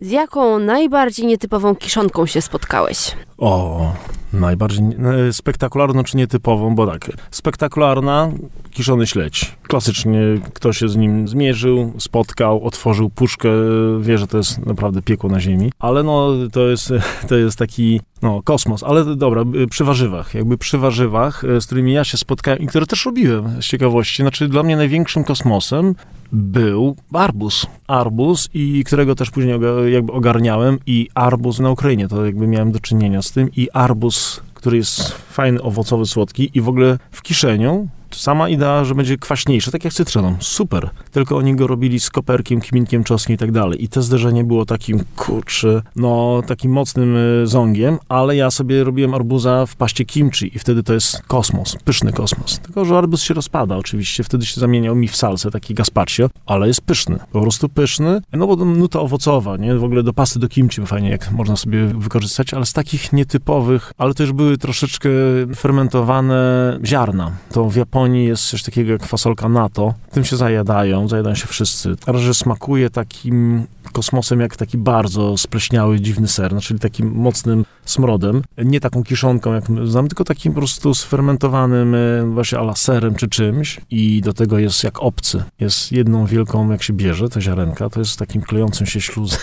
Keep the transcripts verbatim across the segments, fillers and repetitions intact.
Z jaką najbardziej nietypową kiszonką się spotkałeś? O, najbardziej e, spektakularną czy nietypową, bo tak, spektakularna, kiszony śledź. Klasycznie ktoś się z nim zmierzył, spotkał, otworzył puszkę, wie, że to jest naprawdę piekło na ziemi, ale no to jest, to jest taki, no, kosmos, ale dobra, przy warzywach, jakby przy warzywach, z którymi ja się spotkałem i które też robiłem z ciekawości, znaczy dla mnie największym kosmosem był arbuz. Arbuz, i którego też później jakby ogarniałem, i arbuz na Ukrainie, to jakby miałem do czynienia z tym, i arbuz, który jest fajny, owocowy, słodki i w ogóle w kiszeniu sama idea, że będzie kwaśniejszy, tak jak z cytryną. Super. Tylko oni go robili z koperkiem, kminkiem, czosnkiem i tak dalej. I to zderzenie było takim, kurczę, no takim mocnym y, zongiem, ale ja sobie robiłem arbuza w paście kimchi i wtedy to jest kosmos, pyszny kosmos. Tylko, że arbuz się rozpada oczywiście, wtedy się zamieniał mi w salsę, taki gazpacho, ale jest pyszny, po prostu pyszny, no bo nuta owocowa, nie? W ogóle do pasty do kimchi fajnie, jak można sobie wykorzystać, ale z takich nietypowych, ale to już były troszeczkę fermentowane ziarna. To w Japonii jest coś takiego jak fasolka natto. Tym się zajadają, zajadają się wszyscy. Ale że smakuje takim kosmosem jak taki bardzo spleśniały, dziwny ser, czyli takim mocnym smrodem. Nie taką kiszonką, jak znam, tylko takim po prostu sfermentowanym właśnie ala serem czy czymś. I do tego jest jak obcy. Jest jedną wielką, jak się bierze, te ziarenka, to jest takim klejącym się śluzem.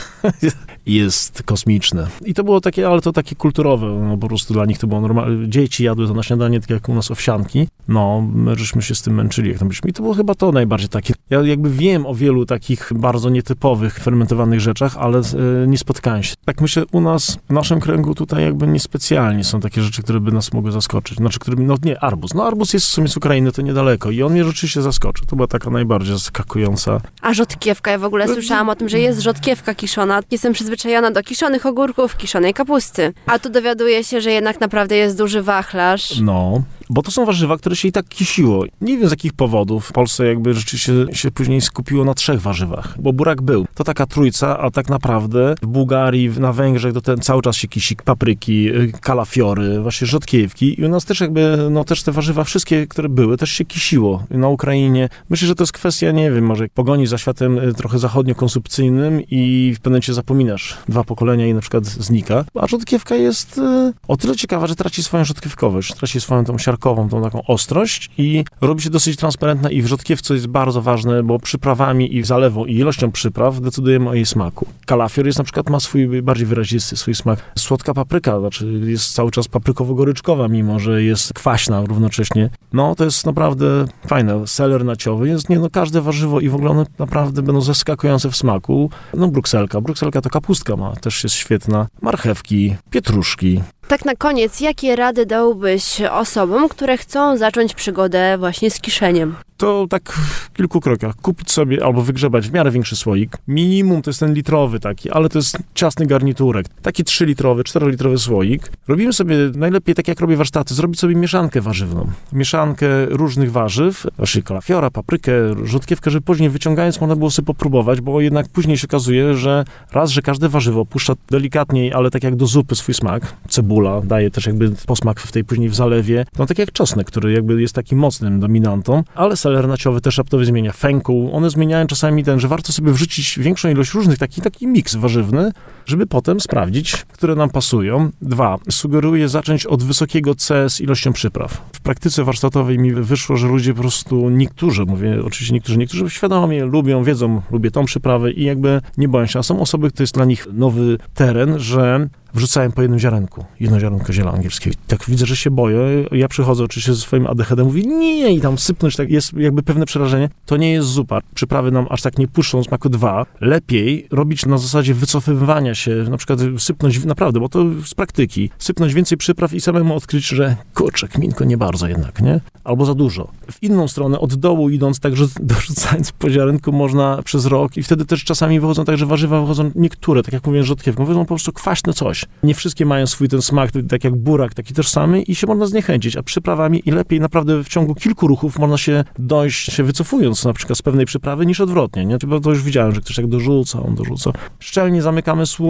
Jest kosmiczne. I to było takie, ale to takie kulturowe. No, po prostu dla nich to było normalne. Dzieci jadły to na śniadanie, tak jak u nas owsianki. No, my żeśmy się z tym męczyli, jak tam byliśmy. I to było chyba to najbardziej takie. Ja jakby wiem o wielu takich bardzo nietypowych, fermentowanych rzeczach, ale e, nie spotkałem się. Tak myślę, u nas, w naszym kręgu tutaj jakby niespecjalnie są takie rzeczy, które by nas mogły zaskoczyć. Znaczy, które, no nie, arbuz. No arbuz jest w sumie z Ukrainy, to niedaleko i on mnie rzeczywiście zaskoczył. To była taka najbardziej zaskakująca. A rzodkiewka, ja w ogóle słyszałam o tym, że jest rzodkiewka kiszona. Jestem przyzwyczajona do kiszonych ogórków, kiszonej kapusty. A tu dowiaduję się, że jednak naprawdę jest duży wachlarz. No, bo to są warzywa, które się i tak kisiło. Nie wiem z jakich powodów. W Polsce jakby rzeczywiście się później skupiło na trzech warzywach, bo burak był. To taka trójca, a tak naprawdę w Bułgarii, na Węgrzech to ten cały czas się kisi papryki, kalafiory, właśnie rzodkiewki i u nas też jakby, no też te warzywa wszystkie, które były, też się kisiło. Na Ukrainie. Myślę, że to jest kwestia, nie wiem, może pogoni za światem trochę zachodnio-konsumpcyjnym i w pewnym momencie zapominasz dwa pokolenia i na przykład znika. A rzodkiewka jest y, o tyle ciekawa, że traci swoją rzodkiewkowość, traci swoją tą siarkową, tą taką ostrość i robi się dosyć transparentna i w rzodkiewce jest bardzo ważne, bo przyprawami i zalewą i ilością przypraw decydujemy o jej smaku. Kalafior jest na przykład, ma swój bardziej wyrazisty swój smak. Słodka papryka, znaczy jest cały czas paprykowo-goryczkowa, mimo że jest kwaśna równocześnie. No, to jest naprawdę fajne. Seler naciowy jest, nie no, każde warzywo i w ogóle one naprawdę będą zaskakujące w smaku. No, brukselka. Brukselka to kapustka ma, też jest świetna. Marchewki, pietruszki. Tak na koniec, jakie rady dałbyś osobom, które chcą zacząć przygodę właśnie z kiszeniem? To tak w kilku krokach. Kupić sobie albo wygrzebać w miarę większy słoik. Minimum to jest ten litrowy taki, ale to jest ciasny garniturek. Taki trzylitrowy, czterolitrowy słoik. Robimy sobie, najlepiej tak jak robię warsztaty, zrobić sobie mieszankę warzywną. Mieszankę różnych warzyw, właśnie kalafiora, paprykę, rzodkiewkę, żeby później wyciągając można było sobie popróbować, bo jednak później się okazuje, że raz, że każde warzywo puszcza delikatniej, ale tak jak do zupy swój smak. Cebula daje też jakby posmak w tej później w zalewie. No tak jak czosnek, który jakby jest takim mocnym dominantą, ale seler naciowy też raptowy zmienia. Fenku, one zmieniają czasami ten, że warto sobie wrzucić większą ilość różnych, taki, taki miks warzywny, żeby potem sprawdzić, które nam pasują. Dwa, sugeruję zacząć od wysokiego C z ilością przypraw. W praktyce warsztatowej mi wyszło, że ludzie po prostu, niektórzy, mówię oczywiście niektórzy, niektórzy świadomie lubią, wiedzą, lubię tą przyprawę i jakby nie boją się, a są osoby, to jest dla nich nowy teren, że wrzucałem po jednym ziarenku, jedno ziarenko ziela angielskiego. Tak widzę, że się boję. Ja przychodzę oczywiście ze swoim A D H D, mówię nie i tam sypnąć, tak jest jakby pewne przerażenie. To nie jest zupa. Przyprawy nam aż tak nie puszczą smaku. Dwa. Lepiej robić na zasadzie wycofywania się, na przykład sypnąć, naprawdę, bo to z praktyki, sypnąć więcej przypraw i samemu odkryć, że kurczę, kminko nie bardzo jednak, nie? Albo za dużo. W inną stronę, od dołu idąc, także dorzucając po ziarenku można przez rok i wtedy też czasami wychodzą tak, że warzywa wychodzą niektóre, tak jak mówię, rzodkiewką, wychodzą po prostu kwaśne coś. Nie wszystkie mają swój ten smak, tak jak burak, taki też samy i się można zniechęcić, a przyprawami i lepiej naprawdę w ciągu kilku ruchów można się dojść, się wycofując na przykład z pewnej przyprawy niż odwrotnie, nie? Bo to już widziałem, że ktoś tak dorzuca, on dorzuca. Szczelnie zamykamy słój,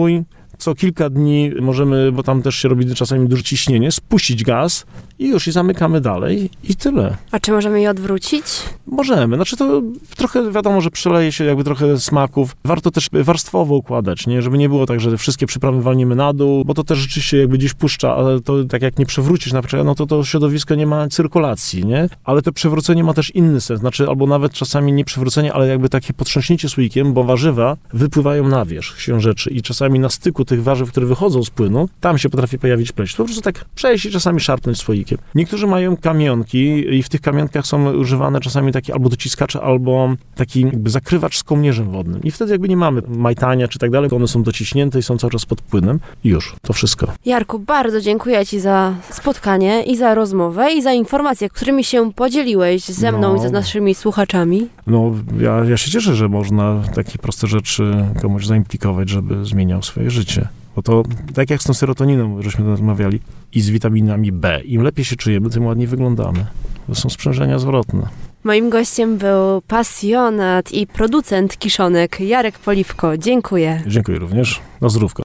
co kilka dni możemy, bo tam też się robi czasami duże ciśnienie, spuścić gaz i już, i zamykamy dalej i tyle. A czy możemy je odwrócić? Możemy, znaczy to trochę wiadomo, że przeleje się jakby trochę smaków. Warto też warstwowo układać, nie? Żeby nie było tak, że wszystkie przyprawy walniemy na dół, bo to też rzeczywiście jakby gdzieś puszcza, ale to tak jak nie przewrócisz na przykład, no to to środowisko nie ma cyrkulacji, nie? Ale to przewrócenie ma też inny sens, znaczy albo nawet czasami nie przewrócenie, ale jakby takie potrząśnięcie słoikiem, bo warzywa wypływają na wierzch siłą rzeczy i czasami na styku tych warzyw, które wychodzą z płynu, tam się potrafi pojawić pleść. Po prostu tak przejść i czasami szarpnąć słoikiem. Niektórzy mają kamionki i w tych kamionkach są używane czasami takie albo dociskacze, albo taki jakby zakrywacz z kołnierzem wodnym. I wtedy jakby nie mamy majtania czy tak dalej, one są dociśnięte i są cały czas pod płynem. I już, to wszystko. Jarku, bardzo dziękuję Ci za spotkanie i za rozmowę i za informacje, którymi się podzieliłeś ze mną No. i ze naszymi słuchaczami. No, ja, ja się cieszę, że można takie proste rzeczy komuś zaimplikować, żeby zmieniał swoje życie. Bo to tak jak z tą serotoniną, żeśmy rozmawiali, i z witaminami B. Im lepiej się czujemy, tym ładniej wyglądamy. To są sprzężenia zwrotne. Moim gościem był pasjonat i producent kiszonek Jarek Poliwko. Dziękuję. Dziękuję również. Na zdrówko.